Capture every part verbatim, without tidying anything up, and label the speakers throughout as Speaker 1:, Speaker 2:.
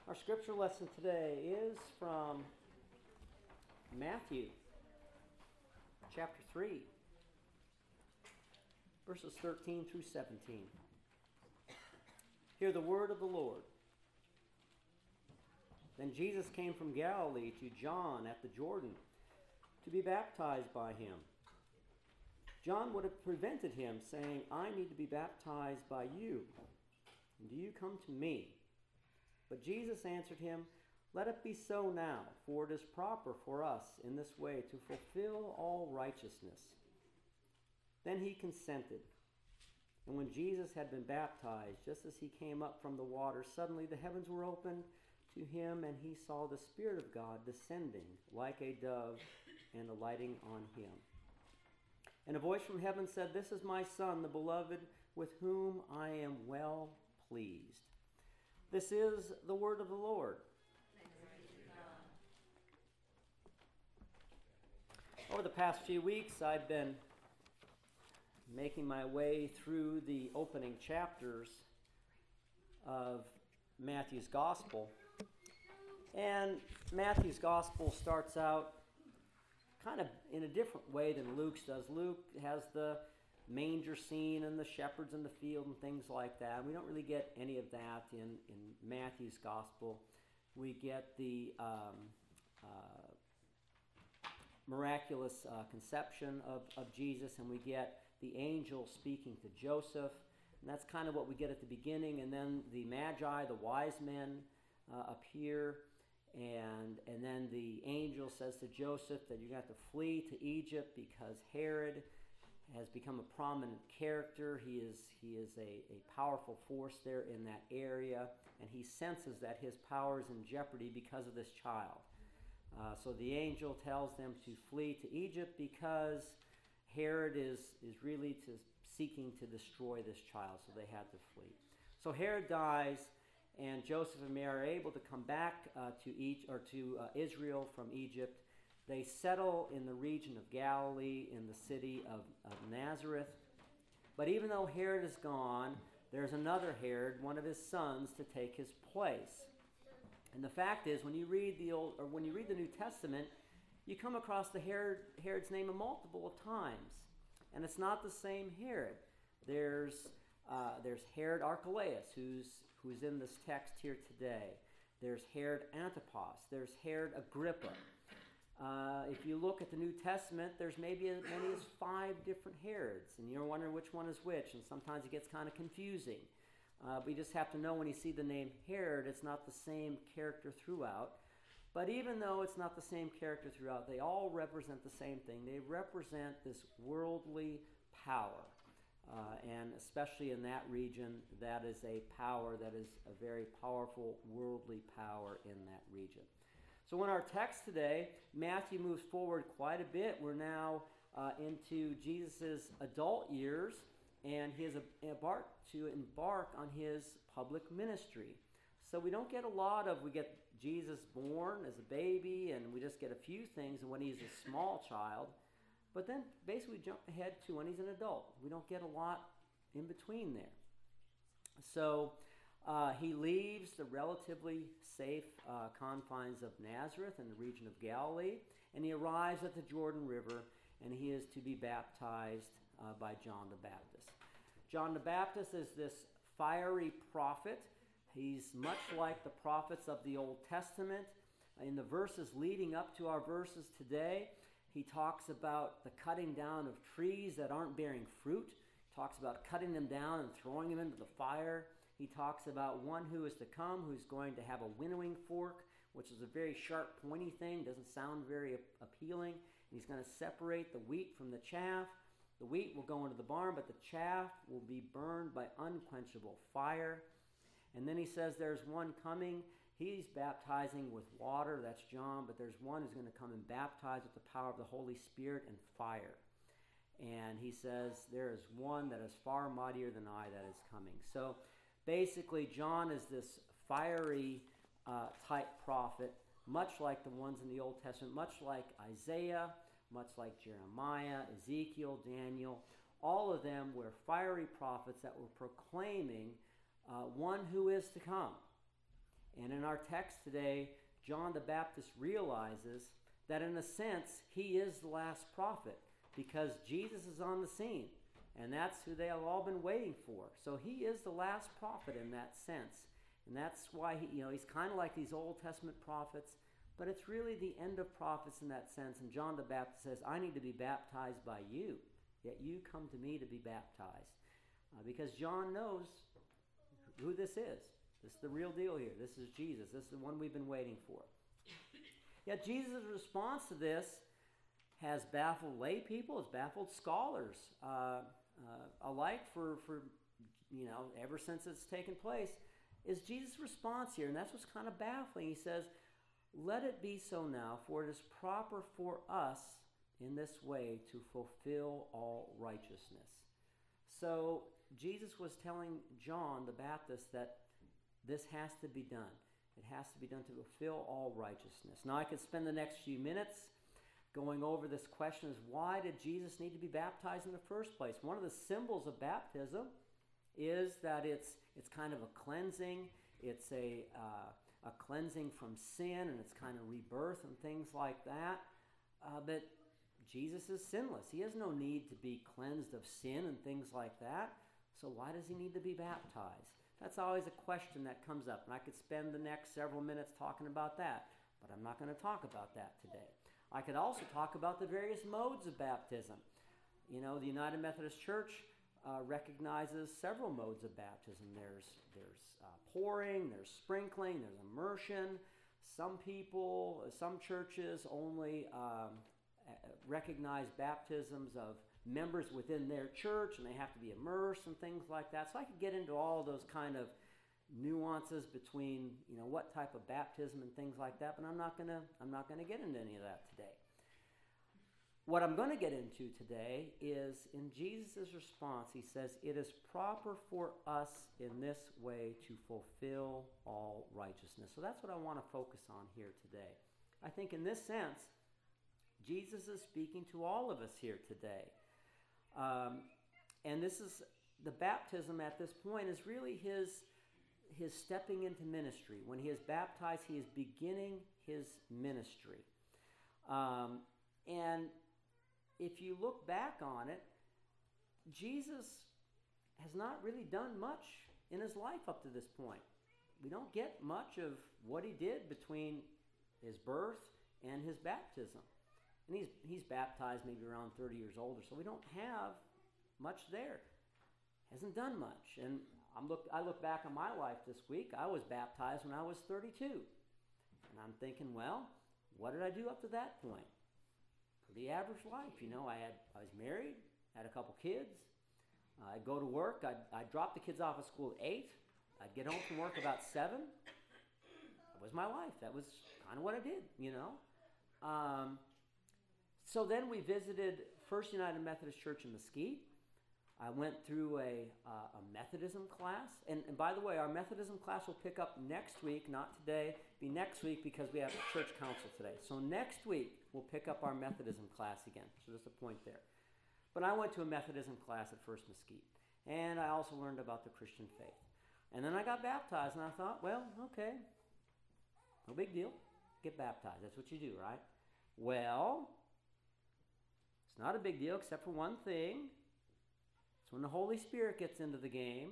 Speaker 1: Our scripture lesson today is from Matthew chapter three, verses thirteen through seventeen. Hear the word of the Lord. Then Jesus came from Galilee to John at the Jordan to be baptized by him. John would have prevented him, saying, I need to be baptized by you, and do you come to me? But Jesus answered him, Let it be so now, for it is proper for us in this way to fulfill all righteousness. Then he consented. And when Jesus had been baptized, just as he came up from the water, suddenly the heavens were opened to him, and he saw the Spirit of God descending like a dove and alighting on him. And a voice from heaven said, This is my Son, the beloved, with whom I am well pleased. This is the word of the Lord. Over the past few weeks, I've been making my way through the opening chapters of Matthew's Gospel. And Matthew's Gospel starts out kind of in a different way than Luke's does. Luke has the manger scene and the shepherds in the field and things like that. We don't really get any of that in, in Matthew's Gospel. We get the um, uh, miraculous uh, conception of, of Jesus, and we get the angel speaking to Joseph. And that's kind of what we get at the beginning. And then the Magi, the wise men, uh, appear. And, and then the angel says to Joseph that you're going to have to flee to Egypt because Herod has become a prominent character. He is he is a, a powerful force there in that area, and he senses that his power is in jeopardy because of this child. Uh, so the angel tells them to flee to Egypt because Herod is, is really to, seeking to destroy this child, so they had to flee. So Herod dies, and Joseph and Mary are able to come back uh, to Egypt, or to uh, Israel from Egypt. They settle in the region of Galilee in the city of, of Nazareth. But even though Herod is gone, there's another Herod, one of his sons, to take his place. And the fact is, when you read the old, or when you read the New Testament, you come across the Herod, Herod's name a multiple of times, and it's not the same Herod. There's uh, there's Herod Archelaus, who's who's in this text here today. There's Herod Antipas. There's Herod Agrippa. Uh, if you look at the New Testament, there's maybe as many as five different Herods, and you're wondering which one is which, and sometimes it gets kind of confusing. Uh, but you just have to know when you see the name Herod, it's not the same character throughout. But even though it's not the same character throughout, they all represent the same thing. They represent this worldly power. Uh, and especially in that region, that is a power that is a very powerful worldly power in that region. So in our text today, Matthew moves forward quite a bit. We're now uh, into Jesus' adult years, and he is about to embark on his public ministry. So we don't get a lot of, we get Jesus born as a baby, and we just get a few things when he's a small child. But then basically jump ahead to when he's an adult. We don't get a lot in between there. So Uh, he leaves the relatively safe uh, confines of Nazareth in the region of Galilee, and he arrives at the Jordan River, and he is to be baptized uh, by John the Baptist. John the Baptist is this fiery prophet. He's much like the prophets of the Old Testament. In the verses leading up to our verses today, he talks about the cutting down of trees that aren't bearing fruit. He talks about cutting them down and throwing them into the fire. He talks about one who is to come, who's going to have a winnowing fork, which is a very sharp, pointy thing, doesn't sound very appealing. And he's going to separate the wheat from the chaff. The wheat will go into the barn, but the chaff will be burned by unquenchable fire. And then he says there's one coming. He's baptizing with water, that's John, but there's one who's going to come and baptize with the power of the Holy Spirit and fire. And he says there is one that is far mightier than I that is coming. So basically, John is this fiery uh, type prophet, much like the ones in the Old Testament, much like Isaiah, much like Jeremiah, Ezekiel, Daniel. All of them were fiery prophets that were proclaiming uh, one who is to come. And in our text today, John the Baptist realizes that in a sense, he is the last prophet because Jesus is on the scene. And that's who they have all been waiting for. So he is the last prophet in that sense. And that's why he, you know, he's kind of like these Old Testament prophets, but it's really the end of prophets in that sense. And John the Baptist says, I need to be baptized by you, yet you come to me to be baptized. Uh, because John knows who this is. This is the real deal here. This is Jesus. This is the one we've been waiting for. Yet Jesus' response to this has baffled lay people, has baffled scholars uh, uh, alike for, for, you know, ever since it's taken place, is Jesus' response here. And that's what's kind of baffling. He says, let it be so now, for it is proper for us in this way to fulfill all righteousness. So Jesus was telling John the Baptist that this has to be done. It has to be done to fulfill all righteousness. Now, I could spend the next few minutes going over this question is why did Jesus need to be baptized in the first place? One of the symbols of baptism is that it's it's kind of a cleansing. It's a uh, a cleansing from sin, and it's kind of rebirth and things like that. Uh, but Jesus is sinless. He has no need to be cleansed of sin and things like that. So why does he need to be baptized? That's always a question that comes up, and I could spend the next several minutes talking about that, but I'm not going to talk about that today. I could also talk about the various modes of baptism. You know, the United Methodist Church uh, recognizes several modes of baptism. There's there's uh, pouring, there's sprinkling, there's immersion. Some people, some churches only um, recognize baptisms of members within their church, and they have to be immersed and things like that. So I could get into all those kind of nuances between, you know, what type of baptism and things like that, but I'm not gonna I'm not gonna get into any of that today. What I'm going to get into today is in Jesus' response. He says, it is proper for us in this way to fulfill all righteousness. So that's what I want to focus on here today. I think in this sense, Jesus is speaking to all of us here today. Um, and this is, the baptism at this point is really his, his stepping into ministry. When he is baptized, he is beginning his ministry. Um, and if you look back on it, Jesus has not really done much in his life up to this point. We don't get much of what he did between his birth and his baptism. And he's he's baptized maybe around thirty years old or so. We don't have much there. Hasn't done much. And I'm look I look back on my life this week. I was baptized when I was thirty-two. And I'm thinking, well, what did I do up to that point? Pretty average life, you know. I had I was married, had a couple kids. Uh, I'd go to work. I'd, I'd drop the kids off at school at eight. I'd get home from work about seven. That was my life. That was kind of what I did, you know. Um, so then we visited First United Methodist Church in Mesquite. I went through a, uh, a Methodism class. And, and by the way, our Methodism class will pick up next week, not today. It'll be next week because we have a church council today. So next week, we'll pick up our Methodism class again. So just a point there. But I went to a Methodism class at First Mesquite. And I also learned about the Christian faith. And then I got baptized, and I thought, well, okay, no big deal. Get baptized. That's what you do, right? Well, it's not a big deal except for one thing. It's when the Holy Spirit gets into the game,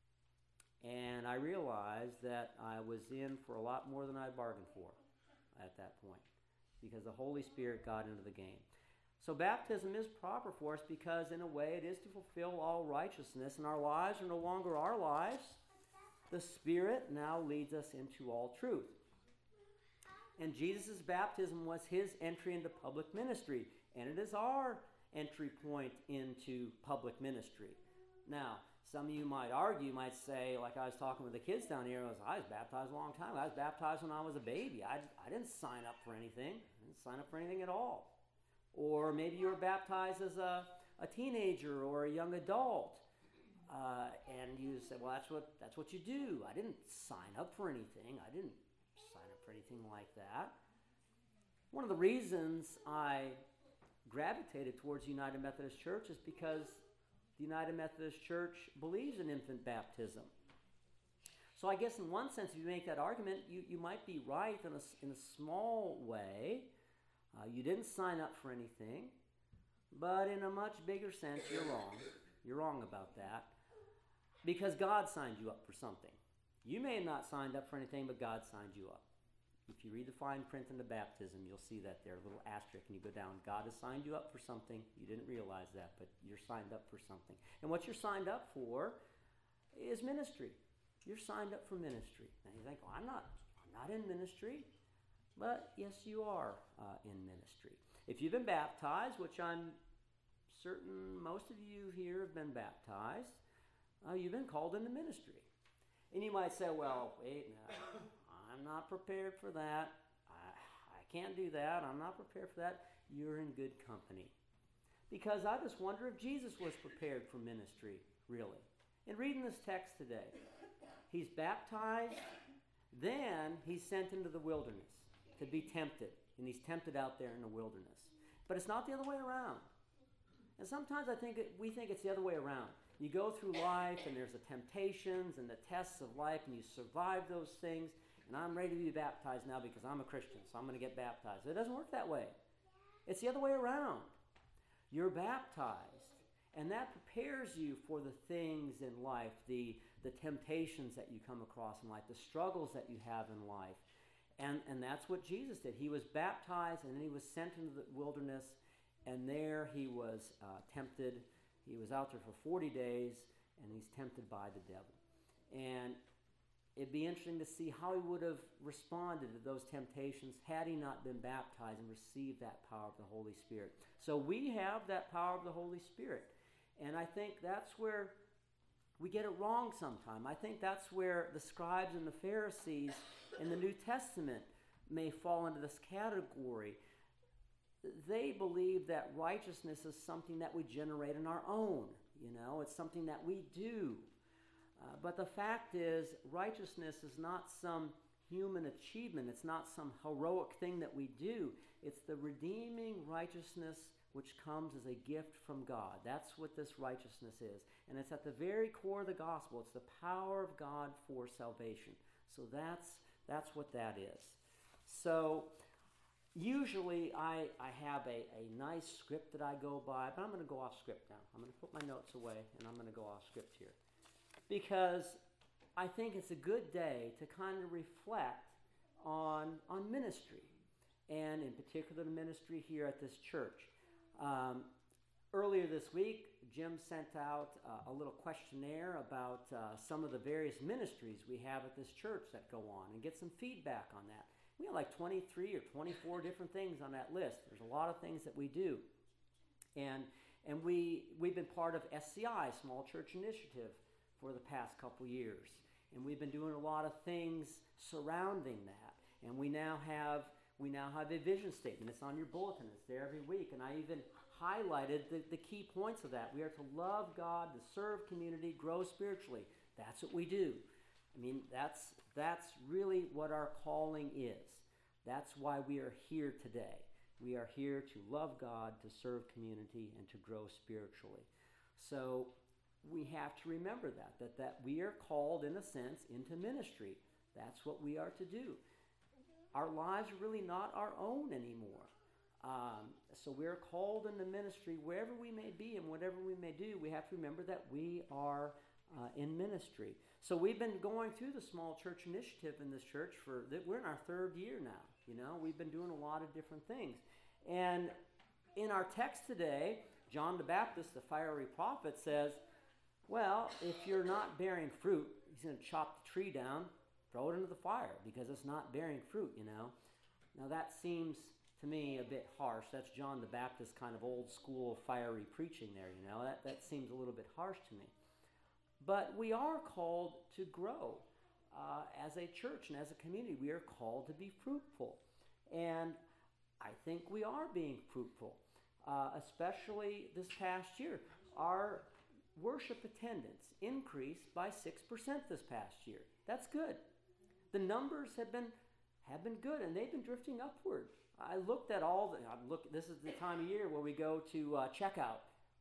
Speaker 1: and I realized that I was in for a lot more than I bargained for at that point, because the Holy Spirit got into the game. So baptism is proper for us because, in a way, it is to fulfill all righteousness, and our lives are no longer our lives. The Spirit now leads us into all truth. And Jesus' baptism was his entry into public ministry, and it is our entry point into public ministry. Now, some of you might argue, might say, like I was talking with the kids down here, I was, I was baptized a long time ago. I was baptized when I was a baby. I, I didn't sign up for anything. I didn't sign up for anything at all. Or maybe you were baptized as a, a teenager or a young adult. Uh, and you say, well, that's what that's what you do. I didn't sign up for anything. I didn't sign up for anything like that. One of the reasons I gravitated towards the United Methodist Church is because the United Methodist Church believes in infant baptism. So I guess in one sense, if you make that argument, you, you might be right in a, in a small way. Uh, you didn't sign up for anything. But in a much bigger sense, you're wrong. You're wrong about that. Because God signed you up for something. You may have not signed up for anything, but God signed you up. If you read the fine print in the baptism, you'll see that there, a little asterisk, and you go down. God has signed you up for something. You didn't realize that, but you're signed up for something. And what you're signed up for is ministry. You're signed up for ministry. Now you think, well, I'm not, I'm not in ministry. But yes, you are uh, in ministry. If you've been baptized, which I'm certain most of you here have been baptized, uh, you've been called into ministry. And you might say, well, wait, no, I'm not prepared for that. I, I can't do that. I'm not prepared for that. You're in good company. Because I just wonder if Jesus was prepared for ministry, really. In reading this text today, he's baptized, then he's sent into the wilderness to be tempted. And he's tempted out there in the wilderness. But it's not the other way around. And sometimes I think it, we think it's the other way around. You go through life and there's the temptations and the tests of life and you survive those things. And I'm ready to be baptized now because I'm a Christian, so I'm going to get baptized. It doesn't work that way. It's the other way around. You're baptized, and that prepares you for the things in life, the, the temptations that you come across in life, the struggles that you have in life. And, and that's what Jesus did. He was baptized, and then he was sent into the wilderness, and there he was uh, tempted. He was out there for forty days, and he's tempted by the devil. And it'd be interesting to see how he would have responded to those temptations had he not been baptized and received that power of the Holy Spirit. So we have that power of the Holy Spirit. And I think that's where we get it wrong sometime. I think that's where the scribes and the Pharisees in the New Testament may fall into this category. They believe that righteousness is something that we generate on our own. You know, it's something that we do. Uh, but the fact is, righteousness is not some human achievement. It's not some heroic thing that we do. It's the redeeming righteousness which comes as a gift from God. That's what this righteousness is. And it's at the very core of the gospel. It's the power of God for salvation. So that's that's what that is. So usually I, I have a, a nice script that I go by, but I'm going to go off script now. I'm going to put my notes away, and I'm going to go off script here. Because I think it's a good day to kind of reflect on, on ministry, and in particular the ministry here at this church. Um, earlier this week, Jim sent out uh, a little questionnaire about uh, some of the various ministries we have at this church that go on, and get some feedback on that. We have like twenty-three or twenty-four different things on that list. There's a lot of things that we do. And, and we, we've been part of S C I, Small Church Initiative, for the past couple years. And we've been doing a lot of things surrounding that. And we now have we now have a vision statement. It's on your bulletin. It's there every week. And I even highlighted the, the key points of that. We are to love God, to serve community, grow spiritually. That's what we do. I mean, that's that's really what our calling is. That's why we are here today. We are here to love God, to serve community, and to grow spiritually. So we have to remember that, that, that we are called, in a sense, into ministry. That's what we are to do. Our lives are really not our own anymore. Um, so we're called into ministry wherever we may be and whatever we may do. We have to remember that we are uh, in ministry. So we've been going through the Small Church Initiative in this church for, we're in our third year now. You know, we've been doing a lot of different things. And in our text today, John the Baptist, the fiery prophet, says, well, if you're not bearing fruit, he's going to chop the tree down, throw it into the fire because it's not bearing fruit, you know. Now that seems to me a bit harsh. That's John the Baptist kind of old school fiery preaching there, you know. That, that seems a little bit harsh to me. But we are called to grow uh, as a church and as a community. We are called to be fruitful. And I think we are being fruitful, uh, especially this past year. Our worship attendance increased by six percent this past year. That's good. The numbers have been have been good, and they've been drifting upward. I looked at all the, I look, this is the time of year where we go to uh, checkout.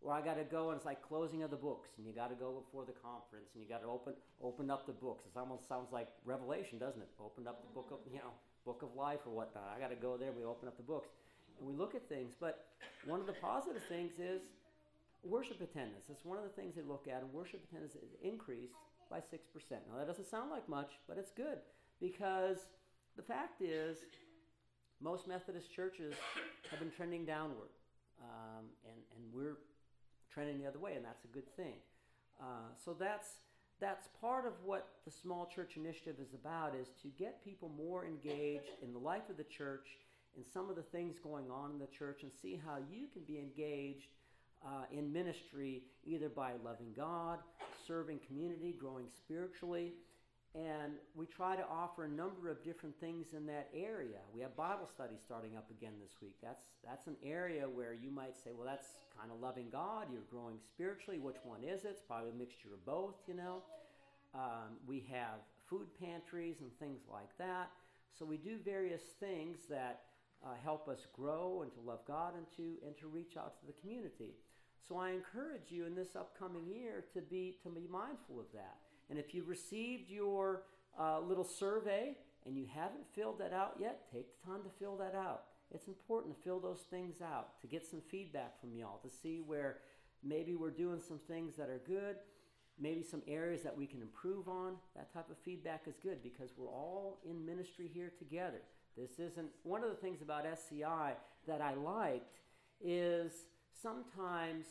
Speaker 1: Or I got to go and it's like closing of the books, and you got to go before the conference, and you got to open open up the books. It almost sounds like Revelation, doesn't it? Open up the book of you know book of life or whatnot. I got to go there. We open up the books, and we look at things. But one of the positive things is worship attendance. That's one of the things they look at, and worship attendance is increased by six percent. Now that doesn't sound like much, but it's good because the fact is most Methodist churches have been trending downward, um, and and we're trending the other way, and that's a good thing. Uh, so that's that's part of what the Small Church Initiative is about, is to get people more engaged in the life of the church, in some of the things going on in the church, and see how you can be engaged uh, in ministry, either by loving God, serving community, growing spiritually. And we try to offer a number of different things in that area. We have Bible study starting up again this week. That's that's an area where you might say, well, that's kind of loving God. You're growing spiritually. Which one is it? It's probably a mixture of both, you know. Um, we have food pantries and things like that. So we do various things that uh, help us grow and to love God and to and to reach out to the community. So I encourage you in this upcoming year to be to be mindful of that. And if you've received your uh, little survey and you haven't filled that out yet, take the time to fill that out. It's important to fill those things out, to get some feedback from y'all, to see where maybe we're doing some things that are good, maybe some areas that we can improve on. That type of feedback is good because we're all in ministry here together. This isn't, one of the things about S C I that I liked is sometimes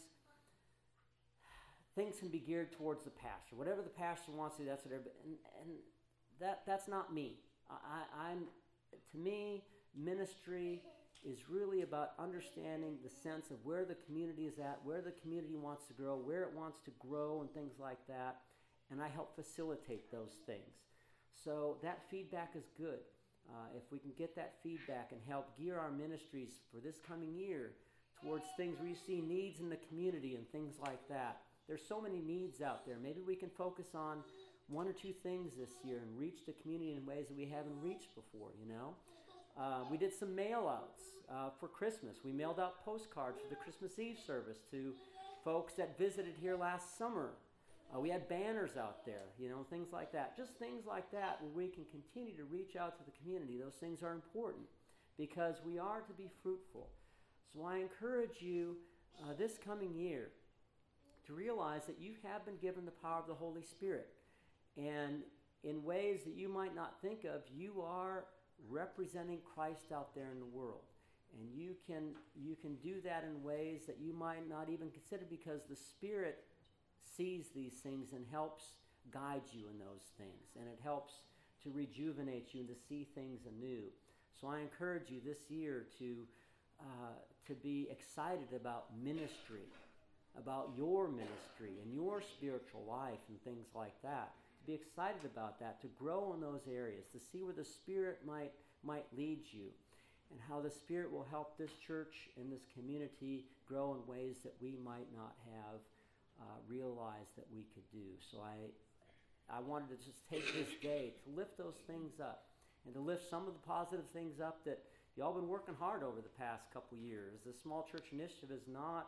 Speaker 1: things can be geared towards the pastor. Whatever the pastor wants to do, that's whatever. And, and that that's not me. I, I'm to me, ministry is really about understanding the sense of where the community is at, where the community wants to grow, where it wants to grow, and things like that. And I help facilitate those things. So that feedback is good. Uh, if we can get that feedback and help gear our ministries for this coming year towards things where you see needs in the community and things like that. There's so many needs out there. Maybe we can focus on one or two things this year and reach the community in ways that we haven't reached before, you know. Uh, we did some mail-outs uh, for Christmas. We mailed out postcards for the Christmas Eve service to folks that visited here last summer. Uh, we had banners out there, you know, things like that. Just things like that where we can continue to reach out to the community. Those things are important because we are to be fruitful. So I encourage you uh, this coming year to realize that you have been given the power of the Holy Spirit. And in ways that you might not think of, you are representing Christ out there in the world. And you can you can do that in ways that you might not even consider because the Spirit sees these things and helps guide you in those things. And it helps to rejuvenate you and to see things anew. So I encourage you this year to uh, to be excited about ministry, about your ministry and your spiritual life and things like that. To be excited about that, to grow in those areas, to see where the Spirit might might lead you and how the Spirit will help this church and this community grow in ways that we might not have uh, realized that we could do. So I I wanted to just take this day to lift those things up and to lift some of the positive things up that y'all been working hard over the past couple years. The Small Church Initiative is not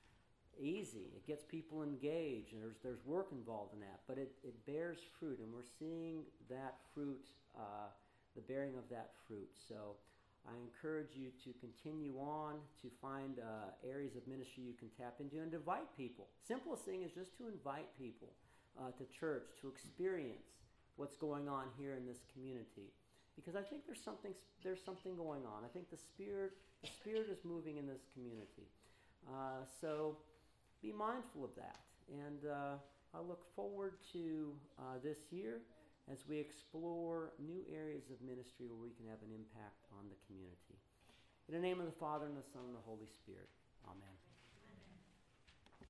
Speaker 1: easy. It gets people engaged, and there's there's work involved in that, but it, it bears fruit, and we're seeing that fruit, uh, the bearing of that fruit. So I encourage you to continue on to find uh, areas of ministry you can tap into and to invite people. Simplest thing is just to invite people uh, to church to experience what's going on here in this community, because I think there's something there's something going on. I think the spirit the spirit is moving in this community. Uh, so. Be mindful of that, and uh, I look forward to uh, this year as we explore new areas of ministry where we can have an impact on the community. In the name of the Father, and the Son, and the Holy Spirit. Amen.